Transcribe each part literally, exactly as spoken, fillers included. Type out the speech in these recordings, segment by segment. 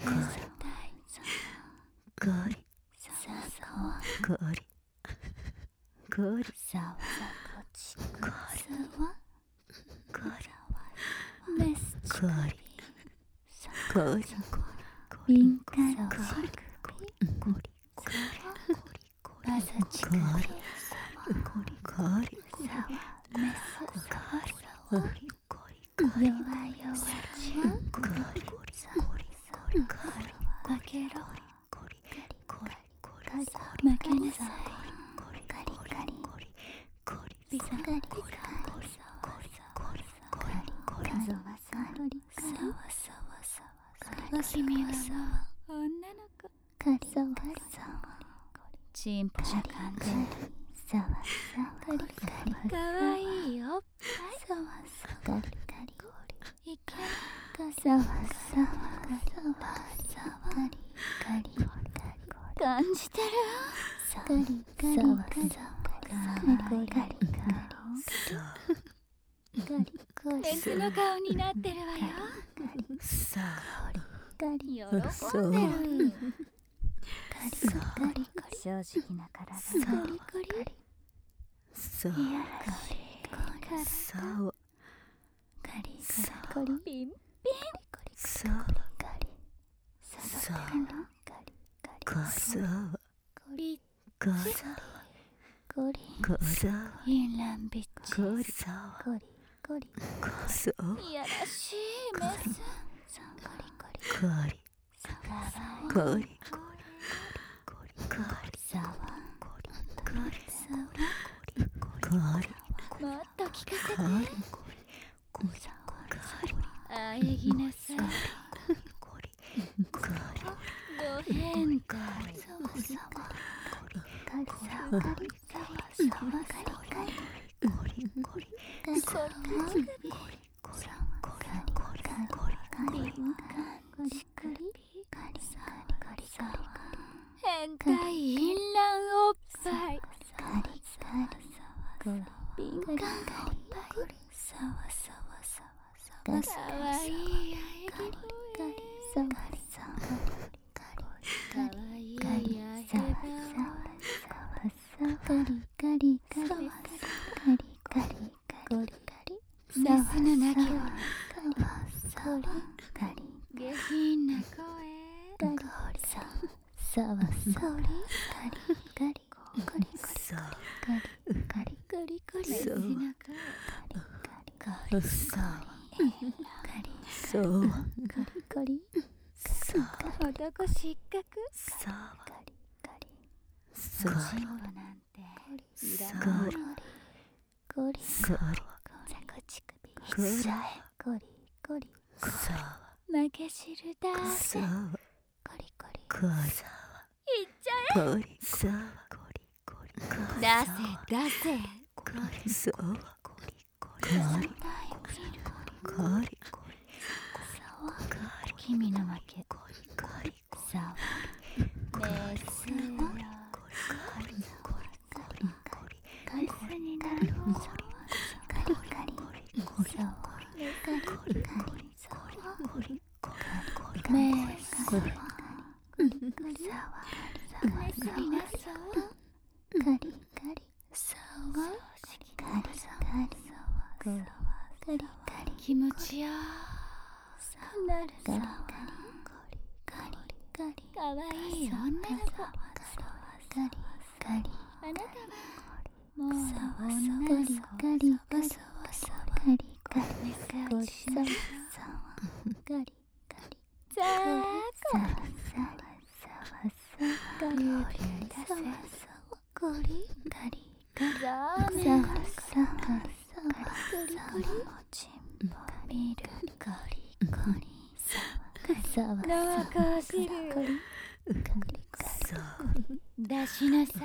君はもう女の子。チンポな感じ。かわいいおっぱい。いけ感じてる。別の顔になってるわよ。喜んでる。正直な体。いやらしい体。ピンピン。インランビッチ。いやらしいメス。もっと聞かせて。あえぎなさい。ご変態。変態インランおっぱい。敏感おっぱい。かわいいあえぎ声。かわいいあえメスの鳴き声。下品な声。男失格。チンポなんていらない。負け知るだぜ。いっちゃえ。出せ出せ。君の負け。さあメスよ。メスになろう。メス気持ちよなるさ。かわいい女の子。あなたはもう女の子。さあ出しなさい。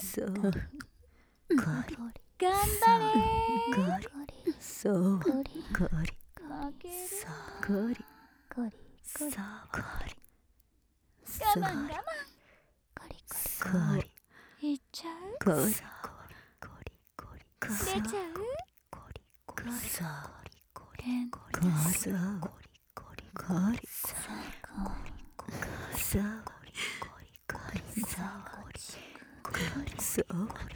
頑張れ。負ける。我慢我慢。いっちゃう。出ちゃう。変態。 さわさわそう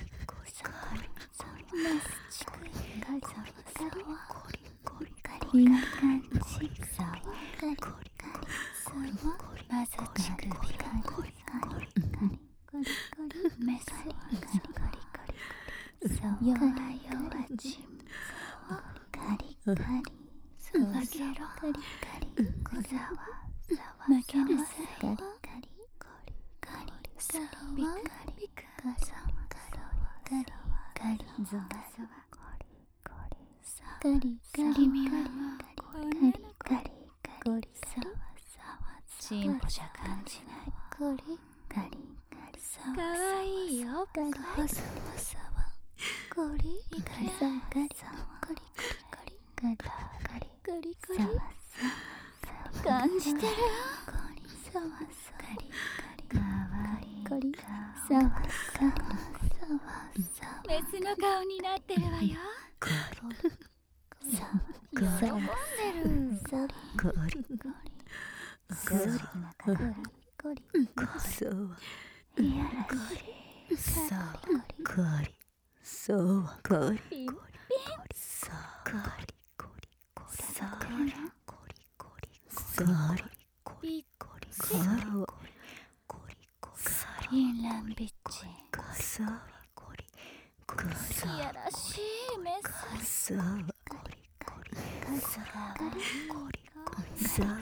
いい感じ。さわカリカリさわまず乳首カリカリカリカリメスカリカリカリさわ弱弱ちんさわカリカリさわゲロカリカリさわさわ負けなさいカリカリカリさわビカリカさわカリカリゾワゾワカリカリ君はもうこんなのカリカリさわさわ進歩じゃ感じないカリカリカリさわかわいいよカリさわさわカリカリさわカリカリカリカリカリカリカリさわさわ感じてるよカリさわさわカリカリかわいいカリさわさわさわさわメスの顔になってるわよカリさわ喜んでるさカリカリカリカリカそういやらしいさあカリそうカリピンさあカリさあカリさあピッさあフィンランビッチさあいやらしいメスさあさあカリさあ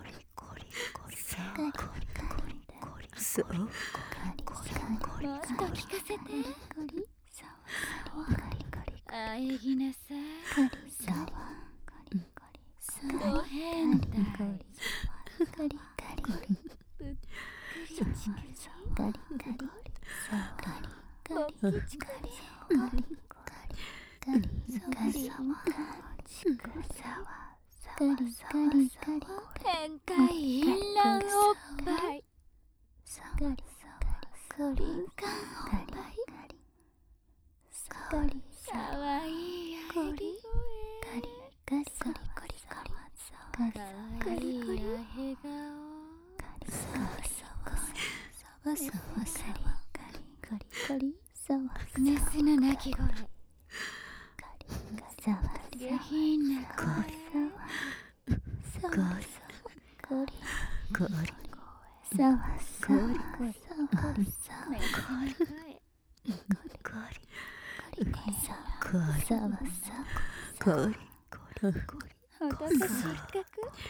そうもっと聞かせてあえぎなさいど変だいぶっくりチキチカリカリカリカリチカリカリカリカリカリチクサワカリカリカリ変態淫乱おっぱいカリカリカリおっぱいカリかわいいあえぎカリカリカリカリカリカリかわいいあへ顔サワサワサワサワサワカリカリカリサワメスの鳴き声カリサワ下品な声サワサワカリカリサワサワサワサワメスの声カリカリカリサワカリサワサワカリほどく失格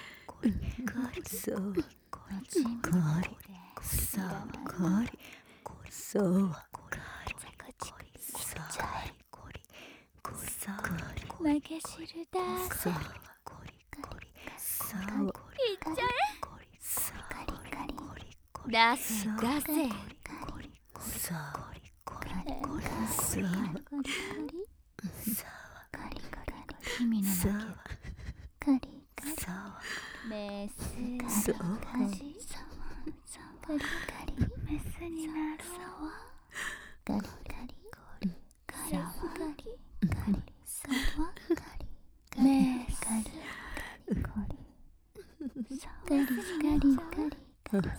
そうおちんぽカリさあカリそうカリさあさあ負け知るださあさあいっちゃさあえカリカリ出せ出せさあ変態さあさカリカリ君のさ負あけカリカリさあメスそうカリカリカリメスになろうカリカリカリカリカリサワカリメスカリカリカリカリカリカリカリカリカリ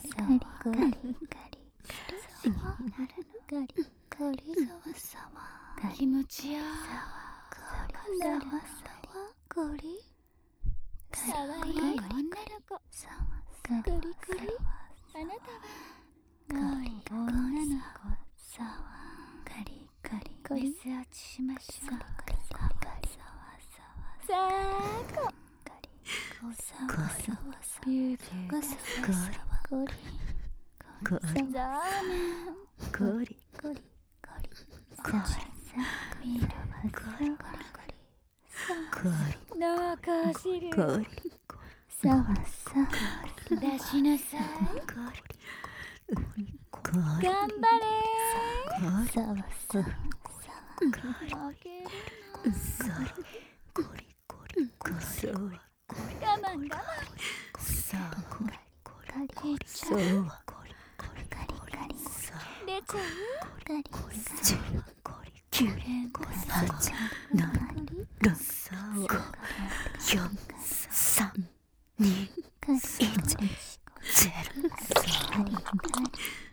サワカリカリサワサワ気持ちよサワサワカリかわいい女の子カリカリあなたはかわいい女の子サワカリカリメス落ちしましょうサワサワサワカリサワサワビュービューサワサワカリカリザーメンカリカリカリサワサミルマカリカリカリのこしるカリサワサワ出しなさいカリ頑張れカリサワサワ負けるさあカリそうの我慢我慢さあカリちゃそううカリカリ出ちゃうカリ十九八七さあ四三二カリ一ゼロカリカリ